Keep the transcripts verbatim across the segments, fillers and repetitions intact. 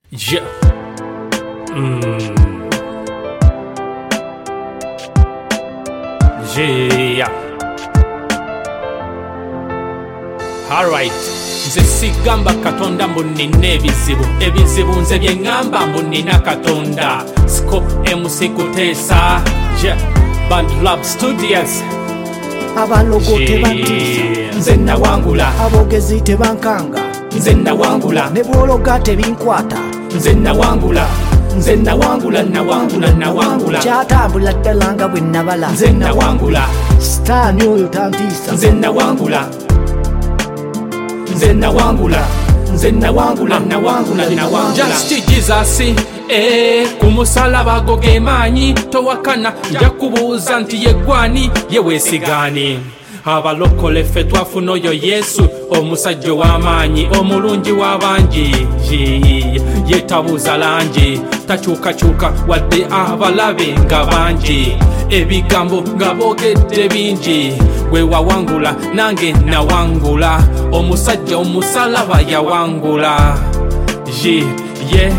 Yeah. Mm. Yeah. Alright. Nze sigamba Katonda mbu nina ebizibu ebizibu nze bye ngamba mbu nina Katonda. Scope M C kuteesa. Yeah. Band Lab Studios. Abalogo tebantisa nze nawangula, abogezi tebankanga nze nawangula, ne bwologa tebinkwata nze nawangula, nze nawangula nawangula nawangula kyatambula ddala nga bwe nabala nze nawangula, sitaani oyo tantiisa nze nawangula, nze nawangula, nze nawangula nawangula nawangula. Just Jesus eh kumusalaba go gemanyi towakana yakubuuza nti yegwani yewesigani abalokole ffe twafuna oyo Yesu omusajja w'amaanyi omulungi w'abangi yetabuuza langi takyukakyuka wadde abalabe nga bangi ebigambo nga boogedde bingi gwe wawangula nange nawangula omusajja omusalaba yawangula ye ye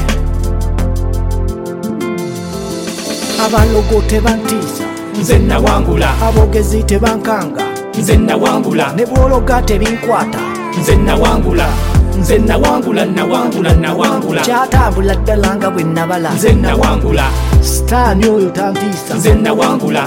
abalogo tebantiisa nze nawangula, abogezi tebankanga nze nawangula, ne bwologa tebinkwata nze nawangula, nze nawangula nawangula nawangula kyatambula ddala nga bwe nabala nze nawangula, sitaani oyo tantiisa nze nawangula,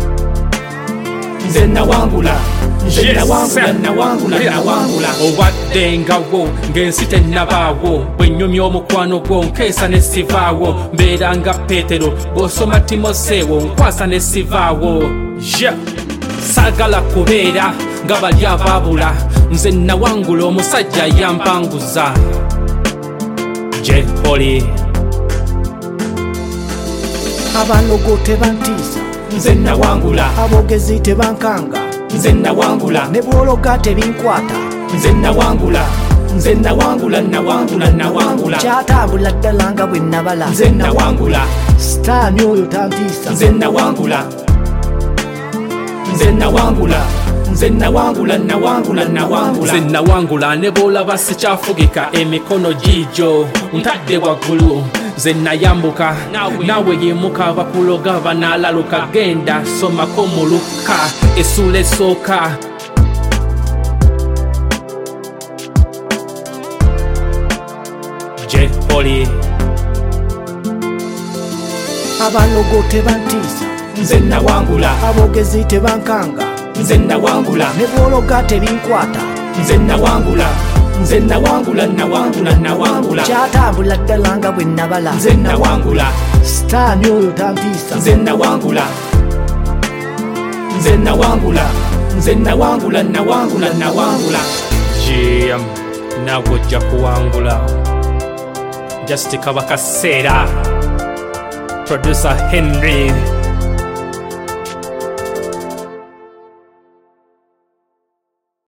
nze nawangula, nze nawangula nawangula nawangula. Obadde ngawo ng'ensi tennabaawo bwe nnyumya omukwano gwo nkeesa ne sivaawo mbeera nga Peetero bw'osoma Timoseewo nkwasa ne sivaawo. Yeah. Saagala kubeera nga bali abaabula nze nawangula omusajja yampanguza gye oli. abalogo tebantiisa nze nawangula, abogezi tebankanga nze nawangula, ne bwologa tebinkwata nze nawangula, nze nawangula nawangula nawangula kyatambula ddala nga bwe nabala nze nawangula, sitaani oyo tantiisa nze nawangula, nze nawangula, nze nawangula nawangula nawangula nze nawangula ne bw'olaba sikyafugika emikono giijo ntadde waggulu nze nayambuka naawe yimuka abakuloga banalaluka genda somako mu Luka essula esooka. Gye oli. abalogo tebantiisa nze nawangula, abogezi tebankanga nze nawangula, ne bwologa tebinkwata nze nawangula, nze nawangula nawangula nawangula kyatambula ddala nga bwe nabala nze nawangula, sitaani oyo tantiisa nze nawangula, nze nawangula, nze nawangula nawangula nawangula. Jam naawe ojja kuwangula. Just kaba kaseera. Producer Henry.